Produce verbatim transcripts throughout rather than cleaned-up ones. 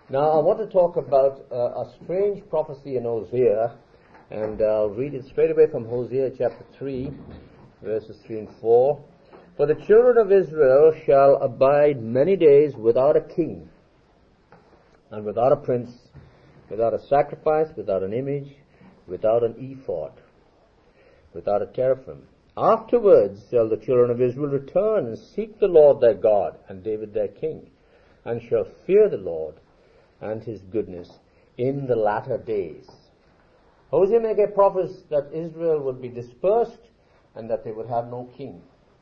Now I want to talk about uh, a strange prophecy in Hosea, and I'll read it straight away from Hosea chapter three, verses three and four. For the children of Israel shall abide many days without a king, and without a prince, without a sacrifice, without an image, without an ephod, without a teraphim. Afterwards shall the children of Israel return and seek the Lord their God, and David their king, and shall fear the Lord and his goodness in the latter days. Hosea make a prophecy that Israel would be dispersed and that they would have no king.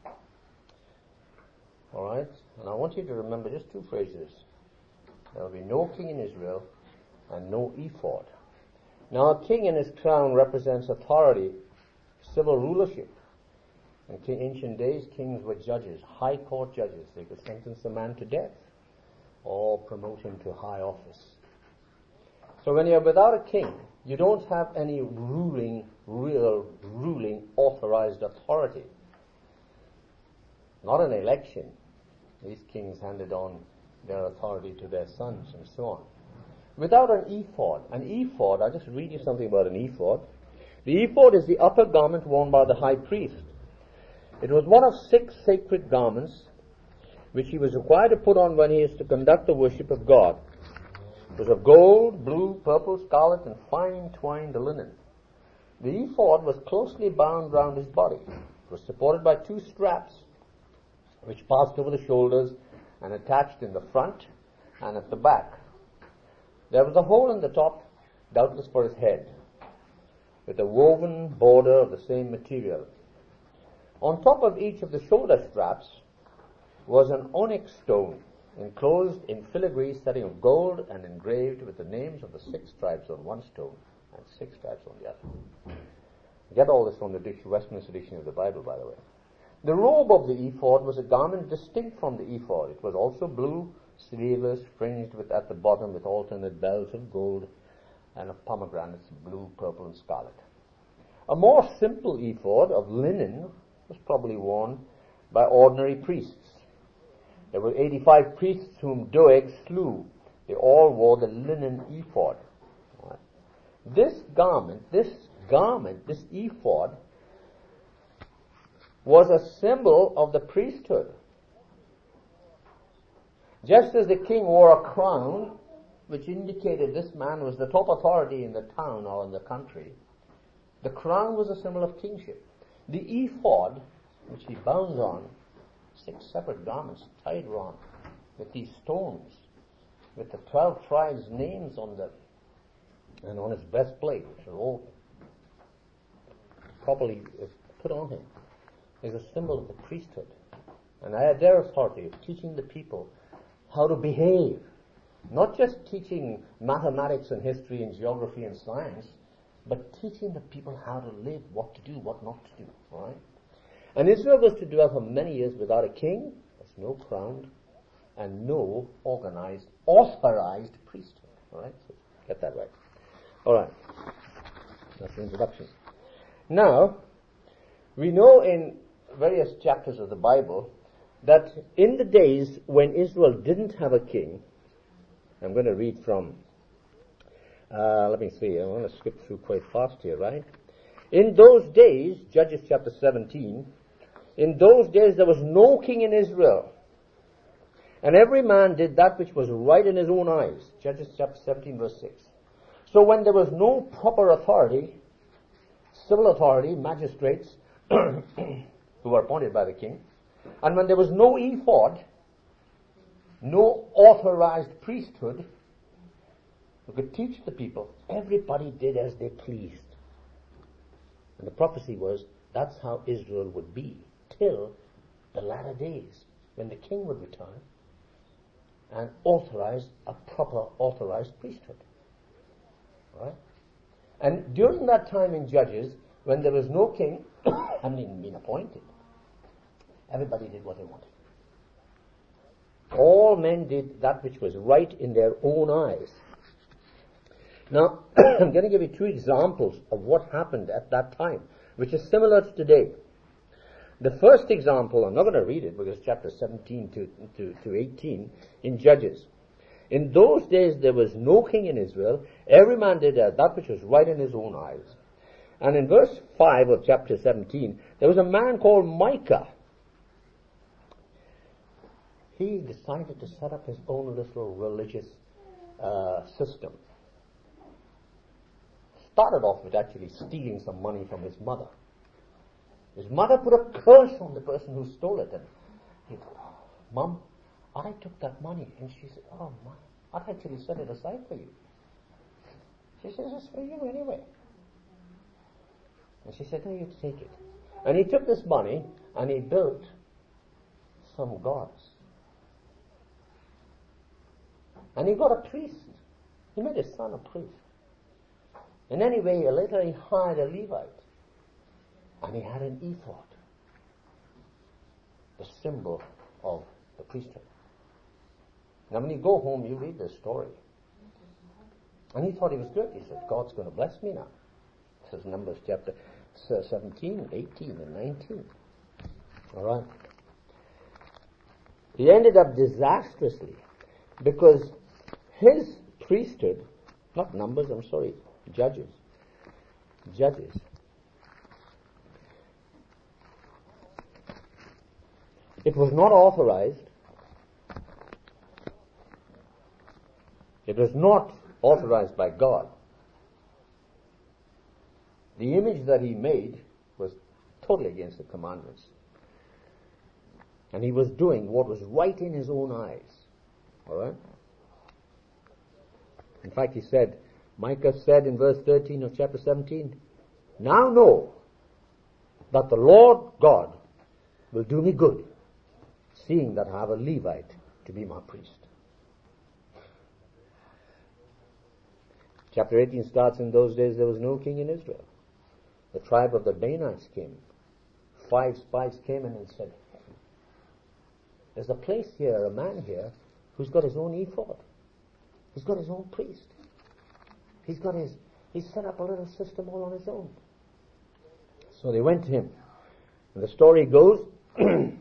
Alright? And I want you to remember just two phrases. There will be no king in Israel and no ephod. Now a king in his crown represents authority, civil rulership. In ancient days, kings were judges, high court judges. They could sentence a man to death or promote him to high office. So when you're without a king, you don't have any ruling, real ruling, authorized authority. Not an election. These kings handed on their authority to their sons and so on. Without an ephod. An ephod, I'll just read you something about an ephod. The ephod is the upper garment worn by the high priest. It was one of six sacred garments which he was required to put on when he is to conduct the worship of God. It was of gold, blue, purple, scarlet, and fine twined linen. The ephod was closely bound round his body. It was supported by two straps which passed over the shoulders and attached in the front and at the back. There was a hole in the top, doubtless for his head, with a woven border of the same material. On top of each of the shoulder straps was an onyx stone enclosed in filigree setting of gold and engraved with the names of the six tribes on one stone and six tribes on the other. Get all this from the Westminster Edition of the Bible, by the way. The robe of the ephod was a garment distinct from the ephod. It was also blue, sleeveless, fringed with at the bottom with alternate bells of gold and of pomegranates, blue, purple, and scarlet. A more simple ephod of linen was probably worn by ordinary priests. There were eighty-five priests whom Doeg slew. They all wore the linen ephod. Right. This garment, this garment, this ephod, was a symbol of the priesthood. Just as the king wore a crown, which indicated this man was the top authority in the town or in the country, the crown was a symbol of kingship. The ephod, which he bound on, six separate garments tied on with these stones, with the twelve tribes' names on them, and on his breastplate, which are all properly put on him, is a symbol of the priesthood. And I had their authority of teaching the people how to behave, not just teaching mathematics and history and geography and science, but teaching the people how to live, what to do, what not to do. All right? And Israel was to dwell for many years without a king, there's no crown, and no organized, authorized priesthood. All right? So get that right. All right. That's the introduction. Now, we know in various chapters of the Bible that in the days when Israel didn't have a king, I'm going to read from, uh, let me see, I want to skip through quite fast here, right? In those days, Judges chapter seventeen, in those days there was no king in Israel, and every man did that which was right in his own eyes. Judges chapter seventeen, verse six. So when there was no proper authority, civil authority, magistrates, who were appointed by the king, and when there was no ephod, no authorized priesthood who could teach the people, everybody did as they pleased. And the prophecy was, that's how Israel would be till the latter days, when the king would return and authorize a proper authorized priesthood. Right? And during that time in Judges, when there was no king, hadn't even been appointed, everybody did what they wanted. All men did that which was right in their own eyes. Now, I'm going to give you two examples of what happened at that time, which is similar to today. The first example, I'm not going to read it because it's chapter seventeen to, to, to eighteen in Judges. In those days there was no king in Israel. Every man did that which was right in his own eyes. And in verse five of chapter seventeen, there was a man called Micah. He decided to set up his own little religious uh, system. Started off with actually stealing some money from his mother. His mother put a curse on the person who stole it. And he thought, oh, Mom, I took that money. And she said, oh, Mom, I actually set it aside for you. She says, it's for you anyway. And she said, no, you take it. And he took this money and he built some gods. And he got a priest. He made his son a priest. And anyway, later he hired a Levite. And he had an ephod, the symbol of the priesthood. Now when you go home, you read this story. And he thought he was good. He said, God's going to bless me now. This is Numbers chapter seventeen, eighteen, and nineteen. All right. He ended up disastrously because his priesthood, not Numbers, I'm sorry, Judges, Judges, it was not authorized. It was not authorized by God. The image that he made was totally against the commandments. And he was doing what was right in his own eyes. All right? In fact, he said, Micah said in verse thirteen of chapter seventeen, now know that the Lord God will do me good, seeing that I have a Levite to be my priest. Chapter eighteen starts, in those days there was no king in Israel. The tribe of the Danites came. Five spies came in and said, there's a place here, a man here, who's got his own ephod. He's got his own priest. He's got his, he's set up a little system all on his own. So they went to him. And the story goes, they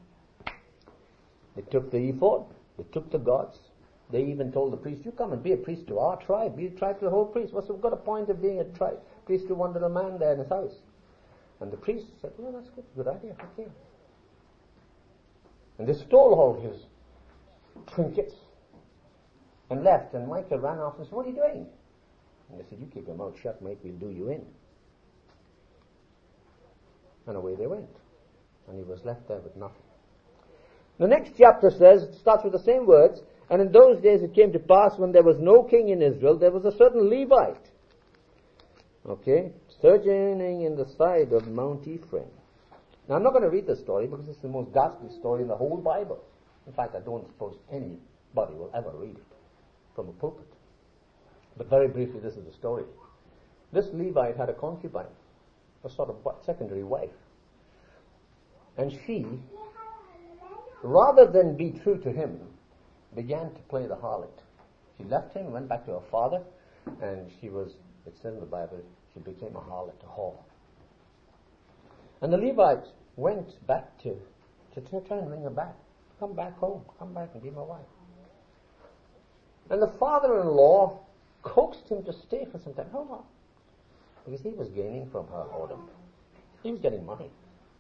took the ephod, they took the gods. They even told the priest, you come and be a priest to our tribe, be a tribe to the whole priest. What's got a point of being a tribe, priest to one little man there in his house? And the priest said, well, that's good, good idea, okay. And they stole all his trinkets and left, and Micah ran off and said, what are you doing? And they said, you keep your mouth shut, mate, we'll do you in. And away they went. And he was left there with nothing. The next chapter says, it starts with the same words, and in those days it came to pass when there was no king in Israel, there was a certain Levite, okay, sojourning in the side of Mount Ephraim. Now I'm not going to read this story because it's the most ghastly story in the whole Bible. In fact, I don't suppose anybody will ever read it from a pulpit. But very briefly, this is the story. This Levite had a concubine, a sort of secondary wife. And she, rather than be true to him, began to play the harlot. She left him, went back to her father, and she was, it says in the Bible, she became a harlot, a whore. And the Levite went back to, to, to try and bring her back. Come back home, come back and be my wife. And the father-in-law coaxed him to stay for some time. Hold on. Because he was gaining from her whoredom. He was getting money.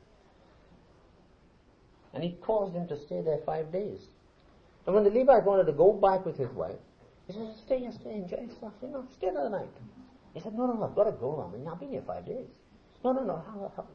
And he caused him to stay there five days. And when the Levite wanted to go back with his wife, he said, stay here, stay, enjoy yourself, you know, stay another night. He said, no, no, no, I've got to go. I mean, I've been here five days. No, no, no, how, how?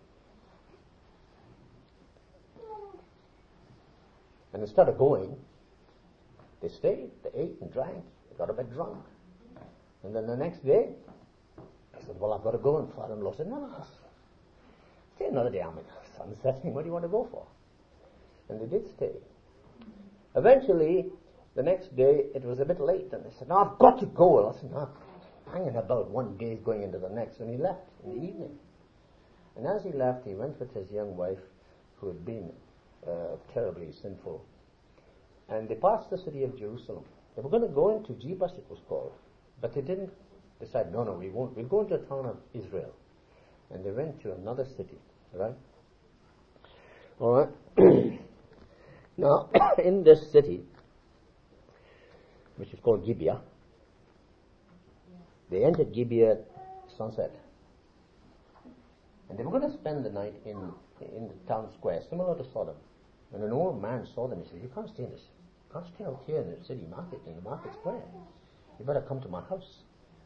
And instead of going, they stayed, they ate and drank, they got a bit drunk. And then the next day, he said, well, I've got to go. And father-in-law said, no, no, stay another day. I mean, sun's setting, what do you want to go for? And they did stay. Eventually, the next day, it was a bit late, and they said, no, I've got to go. I said, no, hanging about one day going into the next. And he left in the evening. And as he left, he went with his young wife, who had been uh, terribly sinful. And they passed the city of Jerusalem. They were going to go into Jebus, it was called. But they didn't decide, no, no, we won't. We'll go into the town of Israel. And they went to another city, right? All right. Now, in this city, which is called Gibeah. They entered Gibeah at sunset. And they were going to spend the night in, in the town square, similar to Sodom. When an old man saw them, he said, you can't stay in this. You can't stay out here in the city market, in the market square. You better come to my house.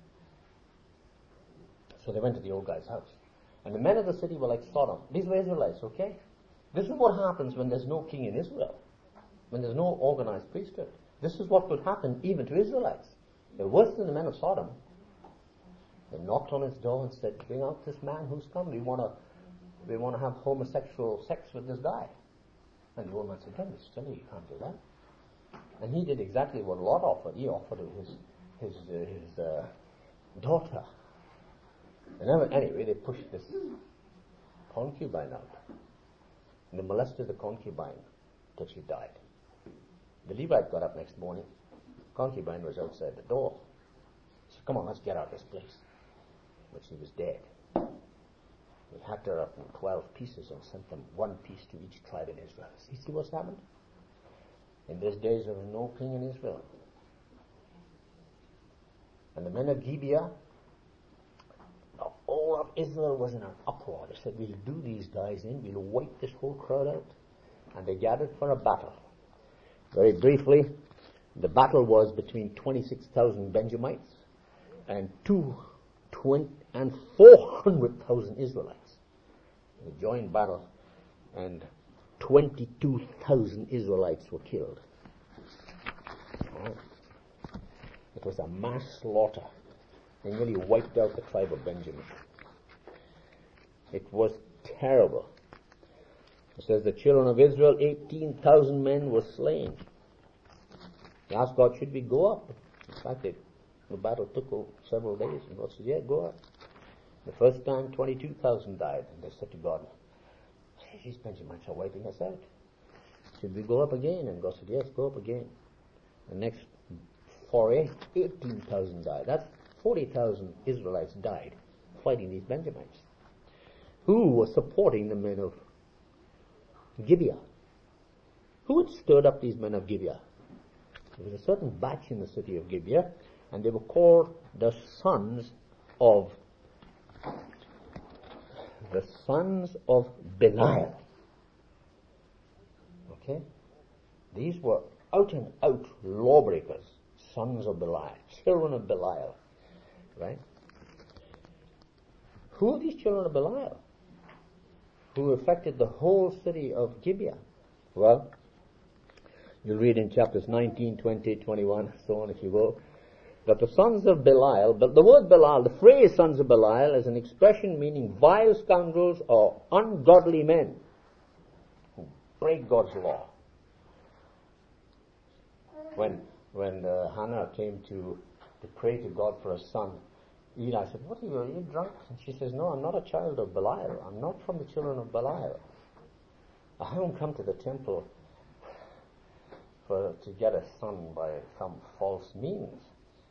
So they went to the old guy's house. And the men of the city were like Sodom. These were Israelites, okay? This is what happens when there's no king in Israel. When there's no organized priesthood. This is what could happen even to Israelites. They're worse than the men of Sodom. They knocked on his door and said, bring out this man who's come. We want to we want to have homosexual sex with this guy. And the old man said, don't be silly, you can't do that. And he did exactly what Lot offered. He offered his his uh, his uh, daughter. And anyway, they pushed this concubine out. And they molested the concubine till she died. The Levite got up next morning. Concubine was outside the door. He said, come on, let's get out of this place. But she was dead. He hacked her up in twelve pieces and sent them one piece to each tribe in Israel. See, see what's happened? In those days there was no king in Israel. And the men of Gibeah, all of Israel was in an uproar. They said, we'll do these guys in, we'll wipe this whole crowd out. And they gathered for a battle. Very briefly, the battle was between twenty-six thousand Benjamites and two, twenty, and four hundred thousand Israelites. A joint battle, and twenty-two thousand Israelites were killed. Oh. It was a mass slaughter. They nearly wiped out the tribe of Benjamin. It was terrible. It says the children of Israel, eighteen thousand men were slain. They asked God, should we go up? In fact, it, the battle took several days, and God said, yeah, go up. The first time, twenty-two thousand died, and they said to God, these Benjamites are wiping us out. Should we go up again? And God said, yes, go up again. The next foray, eighteen thousand died. That's forty thousand Israelites died fighting these Benjamites. Who was supporting the men of Gibeah? Who had stirred up these men of Gibeah? There was a certain batch in the city of Gibeah, and they were called the sons of the sons of Belial. Okay? These were out and out lawbreakers, sons of Belial, children of Belial. Right? Who are these children of Belial who affected the whole city of Gibeah? Well, you'll read in chapters nineteen, twenty, twenty-one, so on if you go, that the sons of Belial, but the word Belial, the phrase sons of Belial is an expression meaning vile scoundrels or ungodly men who break God's law. When when uh, Hannah came to, to pray to God for a son, Eli said, what are you, are you drunk? And she says, no, I'm not a child of Belial. I'm not from the children of Belial. I haven't come to the temple for to get a son by some false means.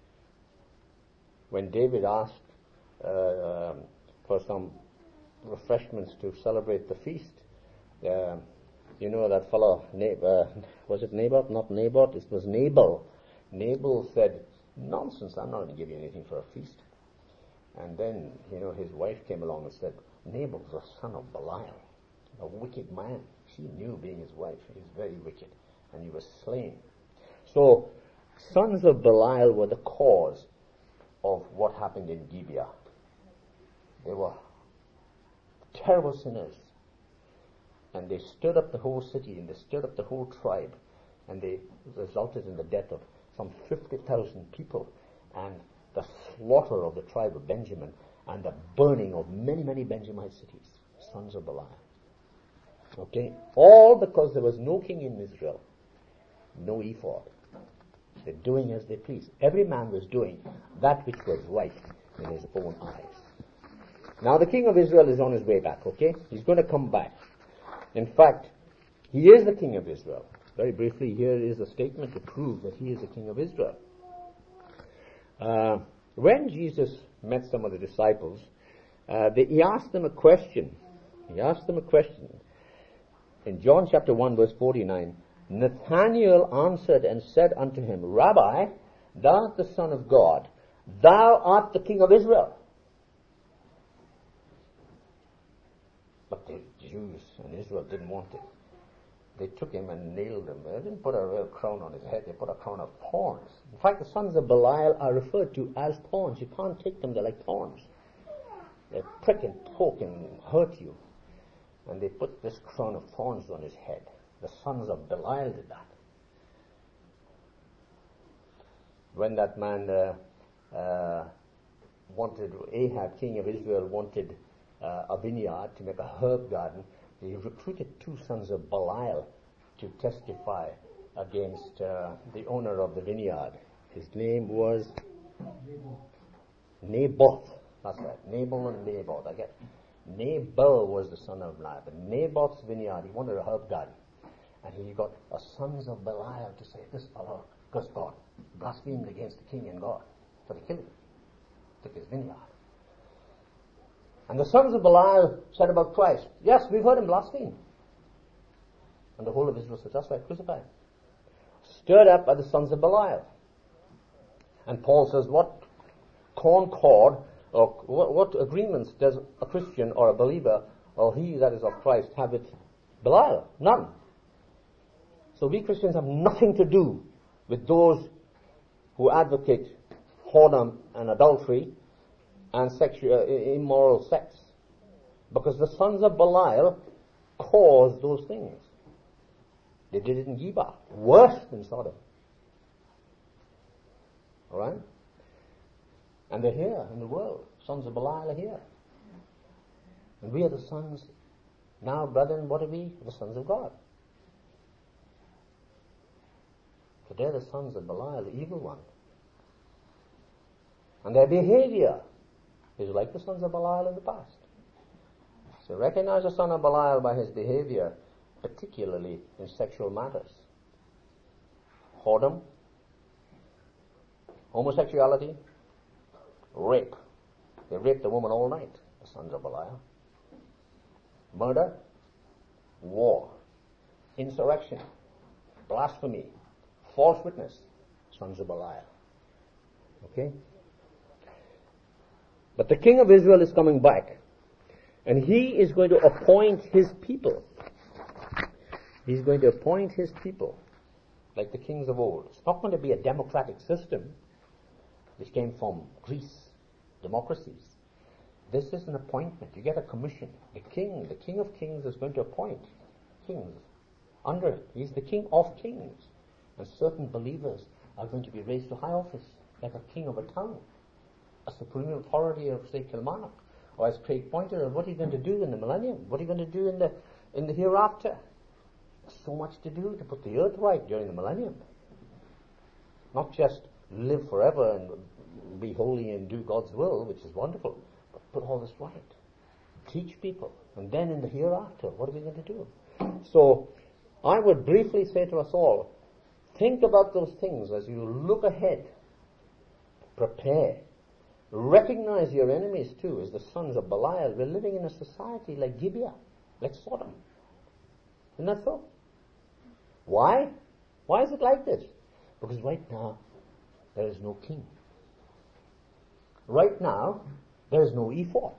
When David asked uh, um, for some refreshments to celebrate the feast, uh, you know that fellow, uh, was it Naboth? Not Naboth, it was Nabal. Nabal said, nonsense, I'm not going to give you anything for a feast. And then, you know, his wife came along and said, Nabal's a son of Belial, a wicked man. She knew, being his wife, he was very wicked, and he was slain. So, sons of Belial were the cause of what happened in Gibeah. They were terrible sinners. And they stirred up the whole city, and they stirred up the whole tribe, and they resulted in the death of some fifty thousand people, and the slaughter of the tribe of Benjamin, and the burning of many, many Benjamite cities, sons of Belial. Okay? All because there was no king in Israel, no ephod. They're doing as they please. Every man was doing that which was right in his own eyes. Now the king of Israel is on his way back, okay? He's going to come back. In fact, he is the king of Israel. Very briefly, here is a statement to prove that he is the king of Israel. Uh, when Jesus met some of the disciples, uh, they, he asked them a question. He asked them a question. In John chapter one, verse forty-nine, Nathanael answered and said unto him, Rabbi, thou art the Son of God, thou art the King of Israel. But the Jews and Israel didn't want it. They took him and nailed him. They didn't put a real crown on his head, they put a crown of thorns. In fact, the sons of Belial are referred to as thorns. You can't take them, they're like thorns. They prick and poke and hurt you. And they put this crown of thorns on his head. The sons of Belial did that. When that man uh, uh, wanted, Ahab, king of Israel, wanted uh, a vineyard to make a herb garden, he recruited two sons of Belial to testify against uh, the owner of the vineyard. His name was Naboth. That's right, Nabal and Naboth. I get Nabal was the son of Belial. But Naboth's vineyard, he wanted a herb garden. And he got a sons of Belial to say, this fellow, because God blasphemed against the king and God. So they killed him. Took his vineyard. And the sons of Belial said about Christ, yes, we've heard him blaspheme. And the whole of Israel said, that's right, crucify him. Stirred up by the sons of Belial. And Paul says, what concord or what, what agreements does a Christian or a believer or he that is of Christ have with Belial? None. So we Christians have nothing to do with those who advocate whoredom and adultery and sexual, immoral sex. Because the sons of Belial caused those things. They did it in Geba, worse than Sodom. Alright? And they're here in the world. Sons of Belial are here. And we are the sons. Now, brethren, what are we? The sons of God. So they're the sons of Belial, the evil one. And their behavior is like the sons of Belial in the past. So recognize the son of Belial by his behavior, particularly in sexual matters. Whoredom, homosexuality, rape. They raped a woman all night, the sons of Belial. Murder, war, insurrection, blasphemy, false witness, sons of Belial. Okay? But the king of Israel is coming back. And he is going to appoint his people. He's going to appoint his people like the kings of old. It's not going to be a democratic system which came from Greece, democracies. This is an appointment. You get a commission. The king, the king of kings is going to appoint kings under him. He's the king of kings. And certain believers are going to be raised to high office, like a king of a town, a supreme authority of, say, Kilmarnock. Or as Craig pointed out, what are you going to do in the millennium? What are you going to do in the in the hereafter? There's so much to do to put the earth right during the millennium. Not just live forever and be holy and do God's will, which is wonderful, but put all this right. Teach people. And then in the hereafter, what are we going to do? So, I would briefly say to us all, think about those things as you look ahead. Prepare. Recognize your enemies too, as the sons of Belial. We're living in a society like Gibeah, like Sodom. Isn't that so? Why? Why is it like this? Because right now, there is no king. Right now, there is no ephod.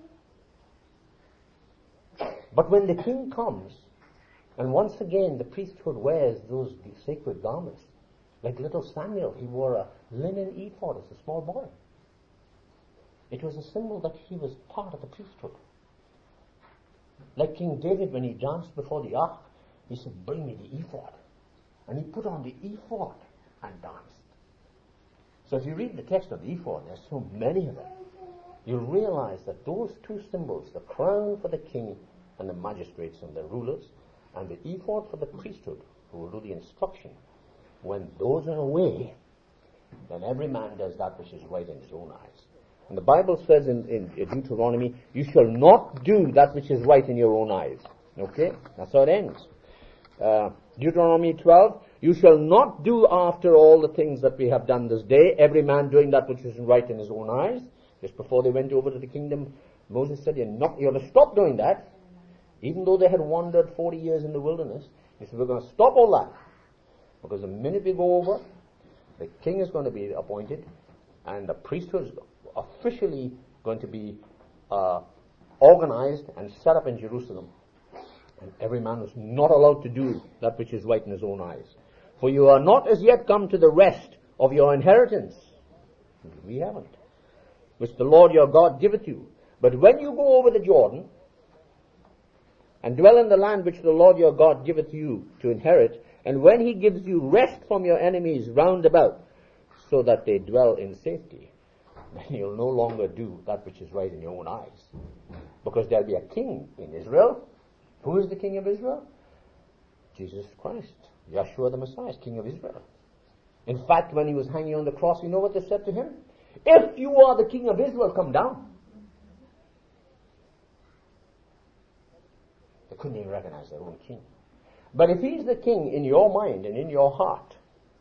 But when the king comes, and once again the priesthood wears those sacred garments, like little Samuel, he wore a linen ephod as a small boy. It was a symbol that he was part of the priesthood. Like King David, when he danced before the ark, he said, bring me the ephod. And he put on the ephod and danced. So if you read the text of the ephod, there's so many of them, you'll realize that those two symbols, the crown for the king and the magistrates and the rulers, and the ephod for the priesthood, who will do the instruction, when those are away, then every man does that which is right in his own eyes. And the Bible says in, in Deuteronomy, you shall not do that which is right in your own eyes. Okay? That's how it ends. Uh, Deuteronomy twelve, you shall not do after all the things that we have done this day, every man doing that which is right in his own eyes. Just before they went over to the kingdom, Moses said, you're not, you're going to stop doing that. Even though they had wandered forty years in the wilderness, he said, we're going to stop all that. Because the minute we go over, The king is going to be appointed, and the priesthood is officially going to be uh, organized and set up in Jerusalem. And every man is not allowed to do that which is right in his own eyes. For you are not as yet come to the rest of your inheritance. We haven't. Which the Lord your God giveth you. But when you go over the Jordan, and dwell in the land which the Lord your God giveth you to inherit, and when he gives you rest from your enemies round about, so that they dwell in safety, then you'll no longer do that which is right in your own eyes. Because there'll be a king in Israel. Who is the king of Israel? Jesus Christ. Yeshua the Messiah, king of Israel. In fact, when he was hanging on the cross, you know what they said to him? If you are the king of Israel, come down. They couldn't even recognize their own king. But if he's the king in your mind and in your heart,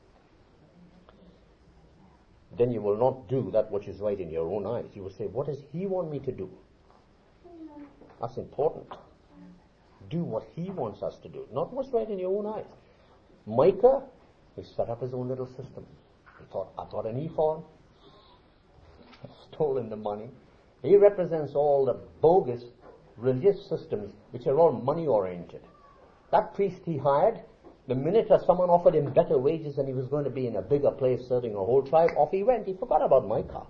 then you will not do that which is right in your own eyes. You will say, what does he want me to do? That's important. Do what he wants us to do, not what's right in your own eyes. Micah, he set up his own little system. He thought, I've got an ephod, stolen the money. He represents all the bogus religious systems which are all money oriented. That priest he hired, the minute that someone offered him better wages and he was going to be in a bigger place serving a whole tribe, off he went. He forgot about Micah.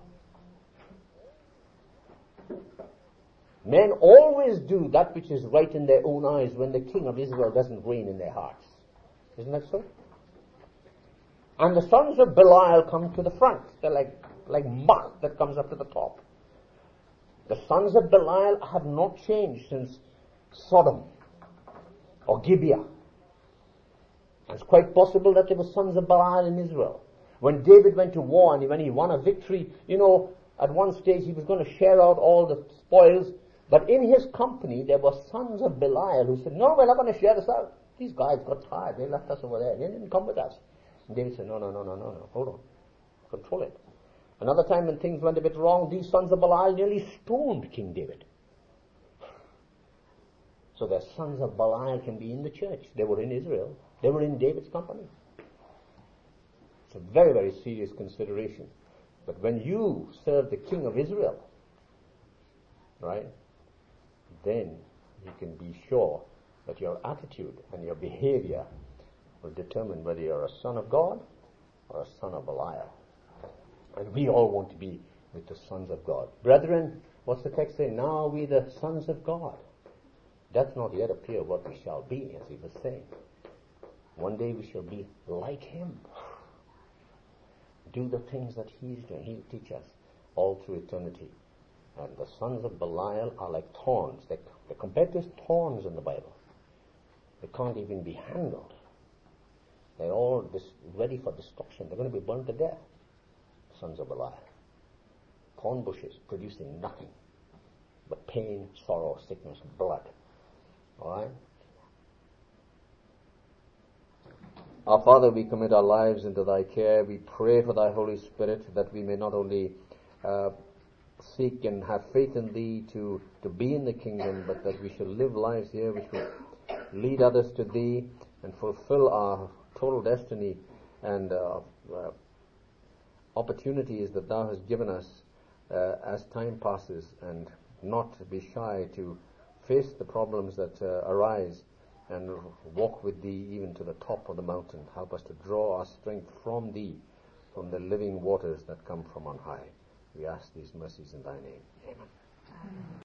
Men always do that which is right in their own eyes when the king of Israel doesn't reign in their hearts. Isn't that so? And the sons of Belial come to the front. They're like, like muck that comes up to the top. The sons of Belial have not changed since Sodom or Gibeah. And it's quite possible that there were sons of Belial in Israel. When David went to war and when he won a victory, you know, at one stage he was going to share out all the spoils, but in his company there were sons of Belial who said, no, we're not going to share this out. These guys got tired. They left us over there. They didn't come with us. And David said, no, no, no, no, no, no. Hold on. Control it. Another time when things went a bit wrong, these sons of Belial nearly stoned King David. So the sons of Belial can be in the church. They were in Israel. They were in David's company. It's a very, very serious consideration. But when you serve the king of Israel, right, then you can be sure that your attitude and your behavior will determine whether you're a son of God or a son of Belial. And we all want to be with the sons of God. Brethren, what's the text say? Now we the sons of God. Doth not yet appear what we shall be, as he was saying. One day we shall be like him. Do the things that he's doing. He'll teach us all through eternity. And the sons of Belial are like thorns. They're, they're compared to thorns in the Bible. They can't even be handled. They're all dis- ready for destruction. They're going to be burned to death. Sons of Belial. Thorn bushes producing nothing but pain, sorrow, sickness, blood. Alright? Our Father, we commit our lives into thy care. We pray for thy Holy Spirit that we may not only uh, seek and have faith in thee to, to be in the kingdom, but that we shall live lives here which will lead others to thee and fulfill our total destiny and uh, uh, opportunities that thou hast given us uh, as time passes, and not be shy to face the problems that uh, arise and walk with thee even to the top of the mountain. Help us to draw our strength from thee, from the living waters that come from on high. We ask these mercies in thy name. Amen. Amen.